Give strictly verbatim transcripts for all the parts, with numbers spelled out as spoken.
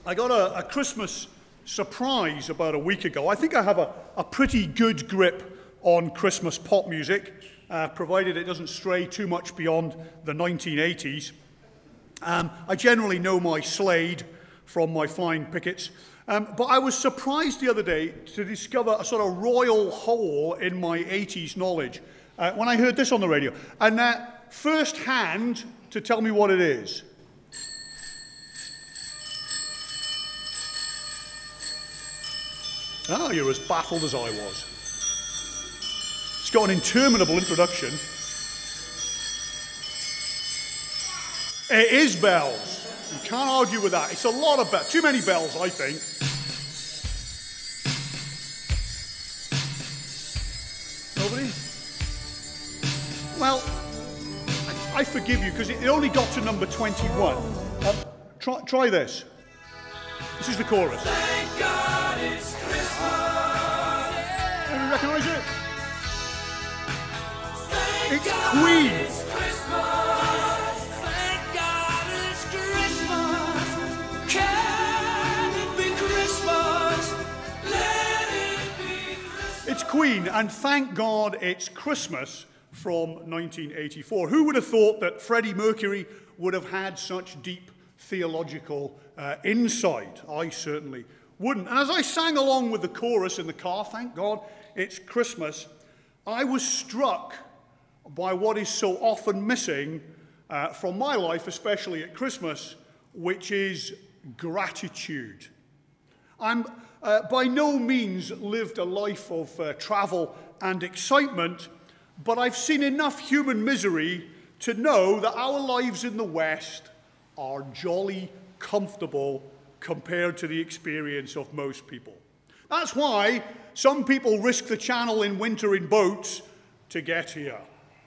I got a, a Christmas surprise about a week ago. I think I have a, a pretty good grip on Christmas pop music, uh, provided it doesn't stray too much beyond the nineteen eighties. Um, I generally know my Slade from my flying pickets, um, but I was surprised the other day to discover a sort of royal hole in my eighties knowledge uh, when I heard this on the radio. And uh, first hand to tell me what it is. Ah, you're as baffled as I was. It's got an interminable introduction. It is bells. You can't argue with that. It's a lot of bells. Too many bells, I think. Nobody? Well, I, I forgive you because it, it only got to number twenty-one. Uh, try, try this. This is the chorus. Thank God it's Christmas. Anyone recognise it? Thank It's God Queen. It's Christmas. Thank God it's Christmas. Can it be Christmas? Let it be Christmas. It's Queen, and thank God it's Christmas from nineteen eighty-four. Who would have thought that Freddie Mercury would have had such deep theological uh, insight? I certainly wouldn't. And as I sang along with the chorus in the car, thank God it's Christmas, I was struck by what is so often missing uh, from my life, especially at Christmas, which is gratitude. I'm uh, by no means lived a life of uh, travel and excitement, but I've seen enough human misery to know that our lives in the West are jolly comfortable compared to the experience of most people. That's why some people risk the channel in winter in boats to get here.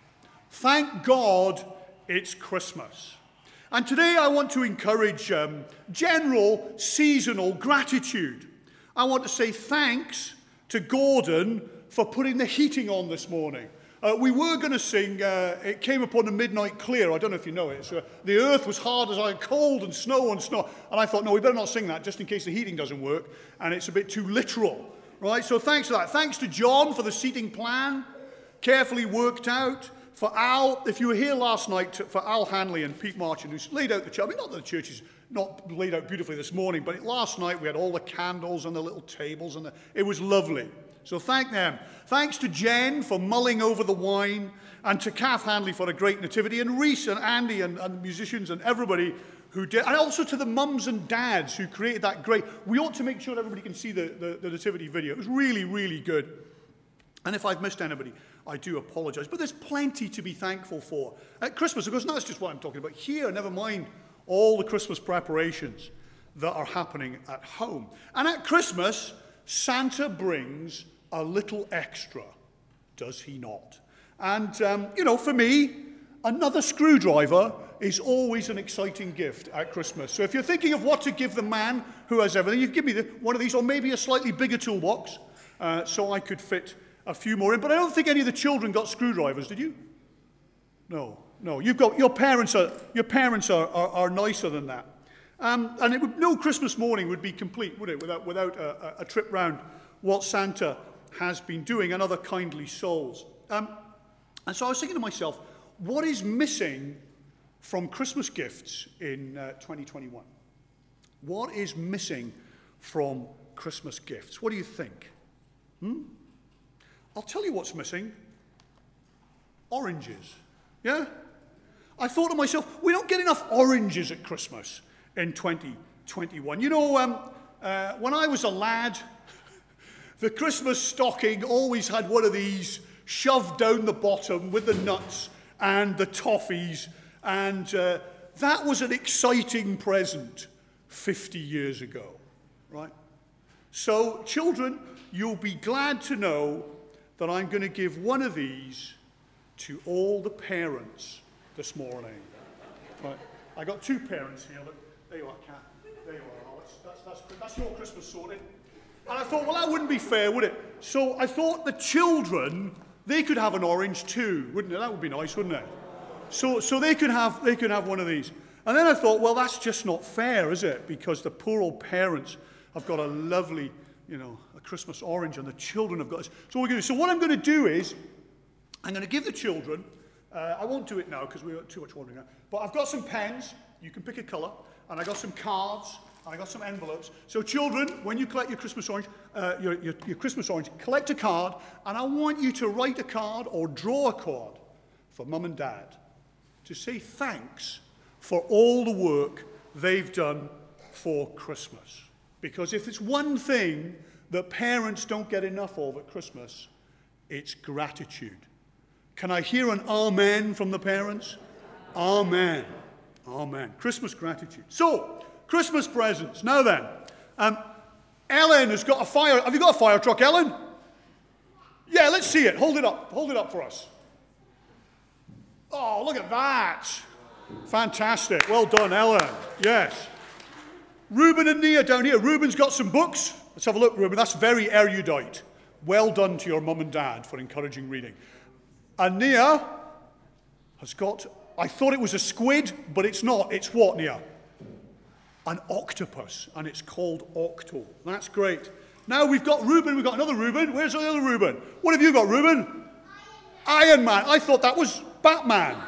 Thank God it's Christmas. And today I want to encourage um, general seasonal gratitude. I want to say thanks to Gordon for putting the heating on this morning. Uh, we were going to sing, uh, It Came Upon a Midnight Clear. I don't know if you know it. So, uh, the earth was hard as iron, cold and snow and snow. And I thought, no, we better not sing that just in case the heating doesn't work. And it's a bit too literal. Right? So thanks for that. Thanks to John for the seating plan. Carefully worked out. For Al, if you were here last night, for Al Hanley and Pete Marchand, who's laid out the church. I mean, not that the church is not laid out beautifully this morning, but last night we had all the candles and the little tables. and the, It was lovely. So thank them. Thanks to Jen for mulling over the wine, and to Kath Handley for a great nativity, and Reese and Andy and, and musicians and everybody who did, and also to the mums and dads who created that great. We ought to make sure everybody can see the, the, the nativity video. It was really, really good. And if I've missed anybody, I do apologize. But there's plenty to be thankful for at Christmas, of course. That's just what I'm talking about here. Never mind all the Christmas preparations that are happening at home. And at Christmas, Santa brings a little extra, does he not? And, um, you know, for me, another screwdriver is always an exciting gift at Christmas. So if you're thinking of what to give the man who has everything, you give me the, one of these, or maybe a slightly bigger toolbox, uh, so I could fit a few more in. But I don't think any of the children got screwdrivers, did you? No, no. You've got, your parents are, your parents are, are, are nicer than that. Um, and it would, no Christmas morning would be complete, would it, without, without a, a trip round what Santa has been doing, and other kindly souls. Um, and so I was thinking to myself, what is missing from Christmas gifts in uh, twenty twenty-one? What is missing from Christmas gifts? What do you think? Hmm? I'll tell you what's missing. Oranges. Yeah? I thought to myself, we don't get enough oranges at Christmas in twenty twenty-one. You know, um, uh, when I was a lad, the Christmas stocking always had one of these shoved down the bottom with the nuts and the toffees, and uh, that was an exciting present fifty years ago, right? So, children, you'll be glad to know that I'm going to give one of these to all the parents this morning. Right? I got two parents here. Look, there you are, Kat. There you are, Alex. That's, that's, that's your Christmas sorted. And I thought, well, that wouldn't be fair, would it? So I thought the children, they could have an orange too, wouldn't it? That would be nice, wouldn't it? So, so they could have, they could have one of these. And then I thought, well, that's just not fair, is it? Because the poor old parents have got a lovely, you know, a Christmas orange, and the children have got this. So we're going to. So what I'm going to do is, I'm going to give the children. Uh, I won't do it now because we've got too much wandering around. But I've got some pens. You can pick a colour, and I got some cards, and I got some envelopes. So children, when you collect your Christmas orange, uh, your, your your Christmas orange, collect a card, and I want you to write a card or draw a card for Mum and Dad to say thanks for all the work they've done for Christmas. Because if it's one thing that parents don't get enough of at Christmas, it's gratitude. Can I hear an amen from the parents? Amen. Amen. Christmas gratitude. So, Christmas presents. Now then, um, Ellen has got a fire. Have you got a fire truck, Ellen? Yeah, let's see it. Hold it up. Hold it up for us. Oh, look at that. Fantastic. Well done, Ellen. Yes. Reuben and Nia down here. Reuben's got some books. Let's have a look, Reuben. That's very erudite. Well done to your mum and dad for encouraging reading. And Nia has got, I thought it was a squid, but it's not. It's what, Nia? An octopus, and it's called Octo. That's great. Now we've got Reuben. We've got another Reuben. Where's the other Reuben? What have you got, Reuben? Iron Man. I thought that was Batman.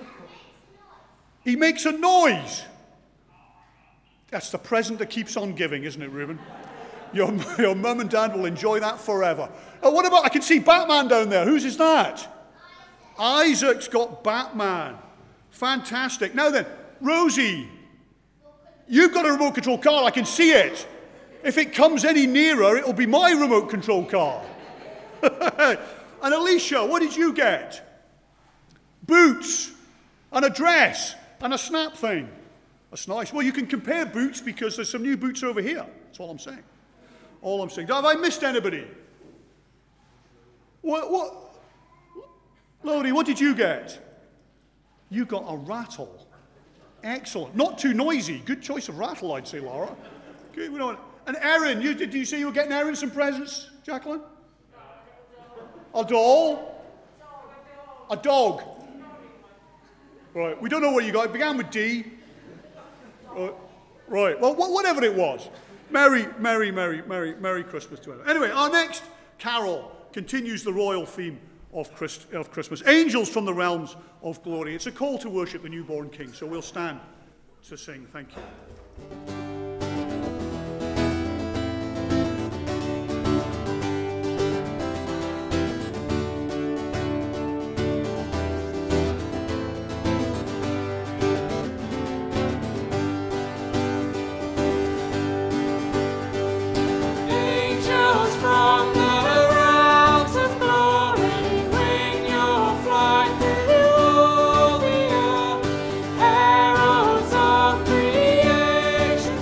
He makes a noise. That's the present that keeps on giving, isn't it, Reuben? Your, your mum and dad will enjoy that forever. Oh, what about, I can see Batman down there. Whose is that? Isaac's got Batman. Fantastic. Now then, Rosie, you've got a remote control car. I can see it. If it comes any nearer, it'll be my remote control car. And Alicia, what did you get? Boots and a dress and a snap thing. That's nice. Well, you can compare boots because there's some new boots over here. That's all I'm saying. All I'm saying. Have I missed anybody? What? What? Lodi, what did you get? You got a rattle. Excellent. Not too noisy. Good choice of rattle, I'd say, Laura. Good. We don't. And Erin, you, did you say you were getting Erin some presents, Jacqueline? A doll? A dog? Right. We don't know what you got. It began with D. Right. Right. Well, whatever it was. Merry, Merry, Merry, Merry, Merry Christmas to everyone. Anyway, our next carol continues the royal theme of, Christ, of Christmas. Angels from the realms of glory. It's a call to worship the newborn King. So we'll stand to sing. Thank you. Angels from the realms of glory, wing your flight through all the earth. Heralds of creation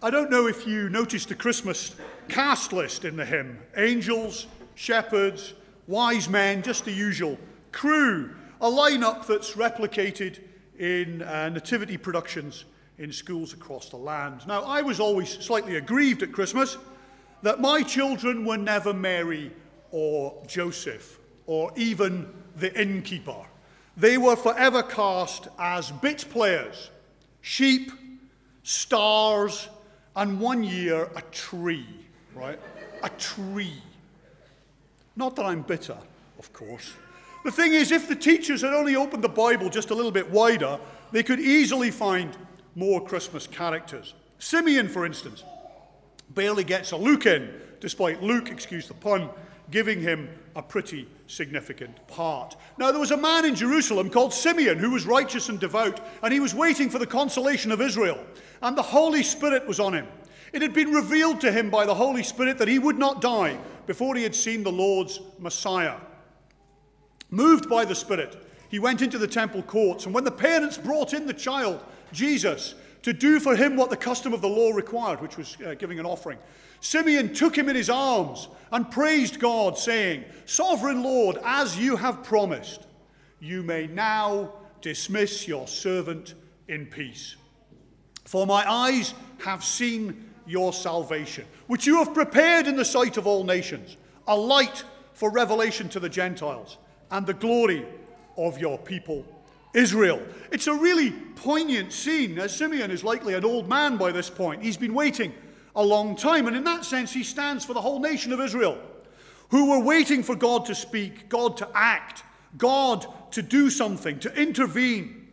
I don't know if you noticed the Christmas cast list in the hymn. Angels, shepherds, wise men, just the usual crew. A lineup that's replicated in uh, nativity productions in schools across the land. Now, I was always slightly aggrieved at Christmas that my children were never Mary or Joseph or even the innkeeper. They were forever cast as bit players, sheep, stars, and one year a tree, right? A tree. Not that I'm bitter, of course. The thing is, if the teachers had only opened the Bible just a little bit wider, they could easily find more Christmas characters. Simeon, for instance, barely gets a look in, despite Luke, excuse the pun, giving him a pretty significant part. Now, there was a man in Jerusalem called Simeon who was righteous and devout, and he was waiting for the consolation of Israel, and the Holy Spirit was on him. It had been revealed to him by the Holy Spirit that he would not die before he had seen the Lord's Messiah. Moved by the Spirit, he went into the temple courts, and when the parents brought in the child, Jesus, to do for him what the custom of the law required, which was uh, giving an offering, Simeon took him in his arms and praised God, saying, "Sovereign Lord, as you have promised, you may now dismiss your servant in peace. For my eyes have seen your salvation, which you have prepared in the sight of all nations, a light for revelation to the Gentiles, and the glory of your people Israel." It's a really poignant scene, as Simeon is likely an old man by this point. He's been waiting a long time, and in that sense he stands for the whole nation of Israel, who were waiting for God to speak, God to act, God to do something, to intervene.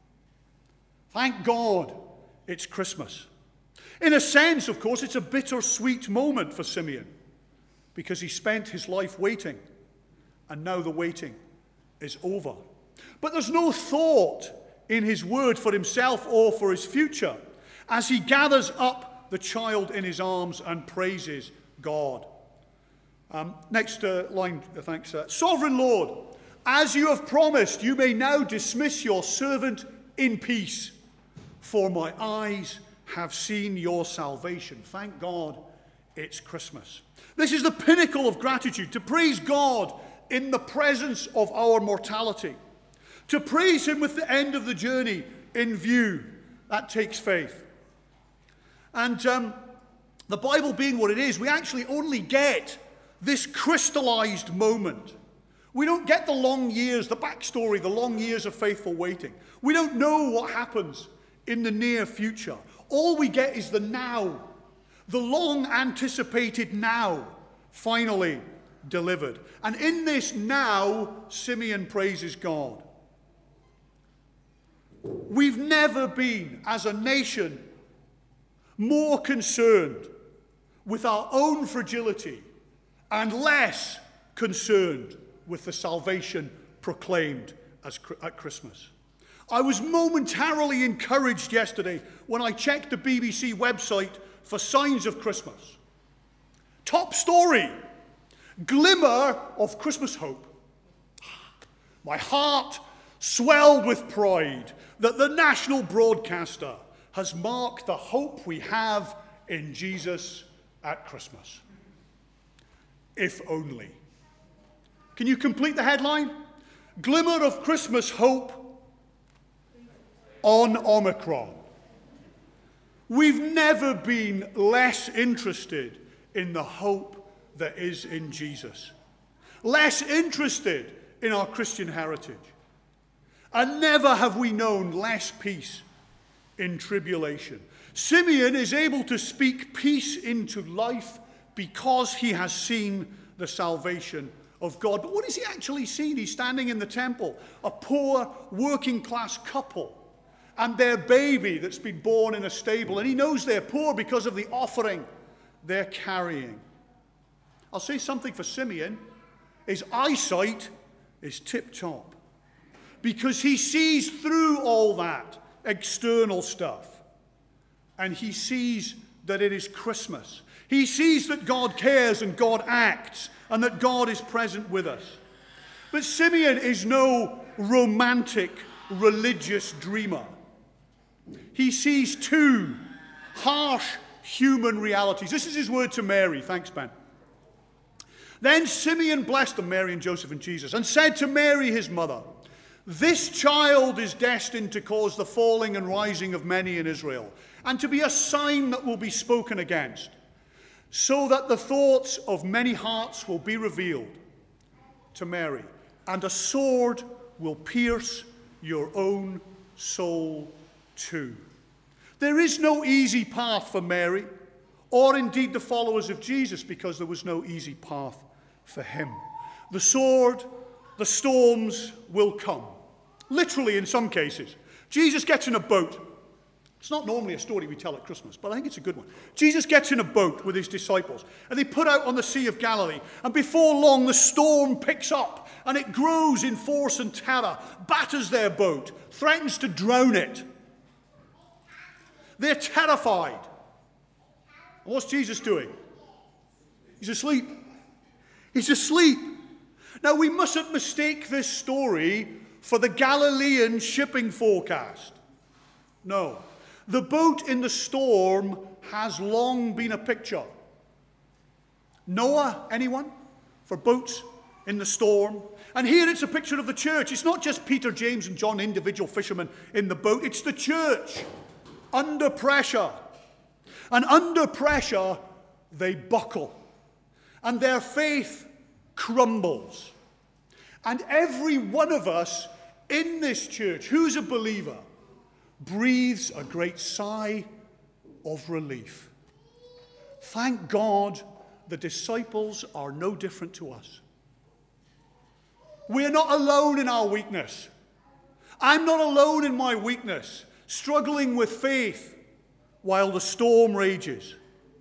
Thank God it's Christmas. In a sense, of course, it's a bittersweet moment for Simeon, because he spent his life waiting, and now the waiting is over. But there's no thought in his word for himself or for his future as he gathers up the child in his arms and praises God. Um, next uh, line, uh, thanks. Uh, Sovereign Lord, as you have promised, you may now dismiss your servant in peace, for my eyes have seen your salvation. Thank God it's Christmas. This is the pinnacle of gratitude, to praise God in the presence of our mortality, to praise him with the end of the journey in view. That takes faith. And um, the Bible being what it is, we actually only get this crystallized moment. We don't get the long years, the backstory, the long years of faithful waiting. We don't know what happens in the near future. All we get is the now, the long anticipated now, finally delivered. And in this now, Simeon praises God. We've never been, as a nation, more concerned with our own fragility and less concerned with the salvation proclaimed as, at Christmas. I was momentarily encouraged yesterday when I checked the B B C website for signs of Christmas. Top story, glimmer of Christmas hope. My heart swelled with pride that the national broadcaster has marked the hope we have in Jesus at Christmas. If only. Can you complete the headline? Glimmer of Christmas hope on Omicron. We've never been less interested in the hope that is in Jesus, less interested in our Christian heritage, and never have we known less peace in tribulation. Simeon is able to speak peace into life because he has seen the salvation of God. But what has he actually seen? He's standing in the temple, a poor working class couple and their baby that's been born in a stable, and he knows they're poor because of the offering they're carrying. I'll say something for Simeon. His eyesight is tip-top because he sees through all that external stuff, and he sees that it is Christmas. He sees that God cares and God acts and that God is present with us. But Simeon is no romantic religious dreamer. He sees two harsh human realities. This is his word to Mary. Thanks, Ben. Then Simeon blessed them, Mary and Joseph and Jesus, and said to Mary, his mother, "This child is destined to cause the falling and rising of many in Israel, and to be a sign that will be spoken against, so that the thoughts of many hearts will be revealed to Mary, and a sword will pierce your own soul too." There is no easy path for Mary, or indeed the followers of Jesus, because there was no easy path for him. The sword, the storms will come. Literally in some cases. Jesus gets in a boat. It's not normally a story we tell at Christmas, but I think it's a good one. Jesus gets in a boat with his disciples, and they put out on the Sea of Galilee, and before long the storm picks up, and it grows in force and terror, batters their boat, threatens to drown it. They're terrified. And what's Jesus doing? He's asleep. He's asleep. Now, we mustn't mistake this story for the Galilean shipping forecast. No. The boat in the storm has long been a picture. Noah, anyone? For boats in the storm. And here it's a picture of the church. It's not just Peter, James, and John, individual fishermen in the boat. It's the church under pressure. And under pressure, they buckle. And their faith crumbles. And every one of us in this church, who's a believer, breathes a great sigh of relief. Thank God the disciples are no different to us. We're not alone in our weakness. I'm not alone in my weakness, struggling with faith while the storm rages.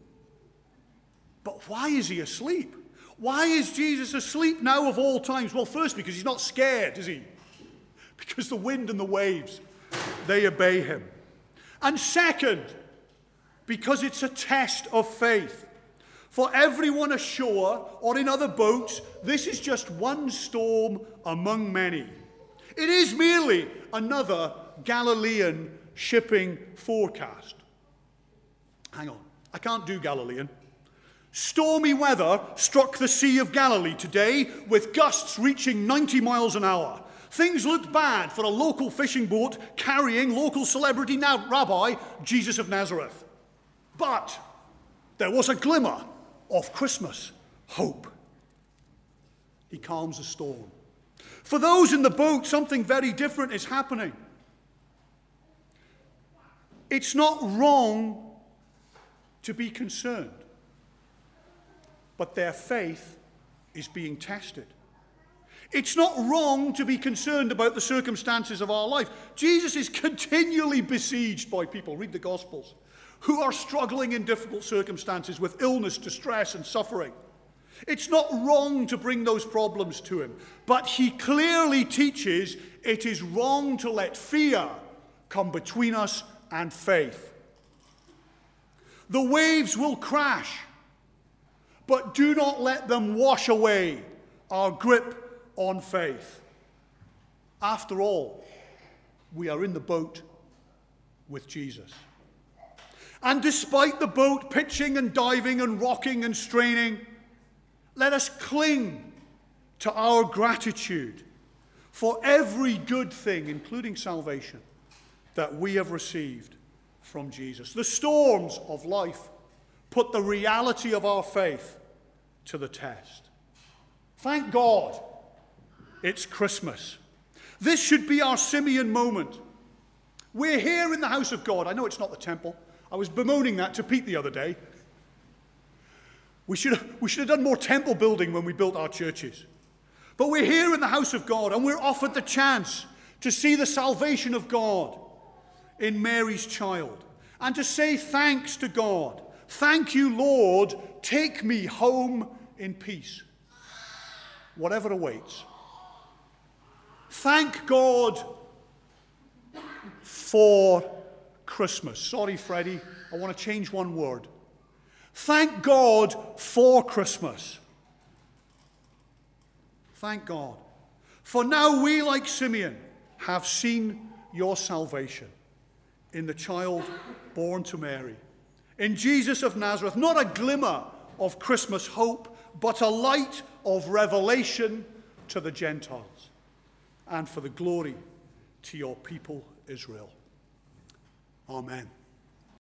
But why is he asleep? Why is Jesus asleep now of all times? Well, first, because he's not scared, is he? Because the wind and the waves, they obey him. And second, because it's a test of faith. For everyone ashore or in other boats, this is just one storm among many. It is merely another Galilean shipping forecast. Hang on, I can't do Galilean. Stormy weather struck the Sea of Galilee today with gusts reaching ninety miles an hour. Things looked bad for a local fishing boat carrying local celebrity na- rabbi Jesus of Nazareth. But there was a glimmer of Christmas hope. He calms the storm. For those in the boat, something very different is happening. It's not wrong to be concerned, but their faith is being tested. It's not wrong to be concerned about the circumstances of our life. Jesus is continually besieged by people, read the Gospels, who are struggling in difficult circumstances with illness, distress, and suffering. It's not wrong to bring those problems to him, but he clearly teaches it is wrong to let fear come between us and faith. The waves will crash, but do not let them wash away our grip on faith. After all, we are in the boat with Jesus. And despite the boat pitching and diving and rocking and straining, let us cling to our gratitude for every good thing, including salvation, that we have received from Jesus. The storms of life put the reality of our faith to the test. Thank God it's Christmas. This should be our Simeon moment. We're here in the house of God. I know it's not the temple. I was bemoaning that to Pete the other day. We should have, we should have done more temple building when we built our churches. But we're here in the house of God, and we're offered the chance to see the salvation of God in Mary's child, and to say thanks to God. Thank you, Lord. Take me home in peace, whatever awaits. Thank God for Christmas. Sorry, Freddie, I want to change one word. Thank God for Christmas. Thank God. For now we, like Simeon, have seen your salvation in the child born to Mary, In Jesus of Nazareth, not a glimmer of Christmas hope, but a light of revelation to the Gentiles, and for the glory to your people Israel. Amen.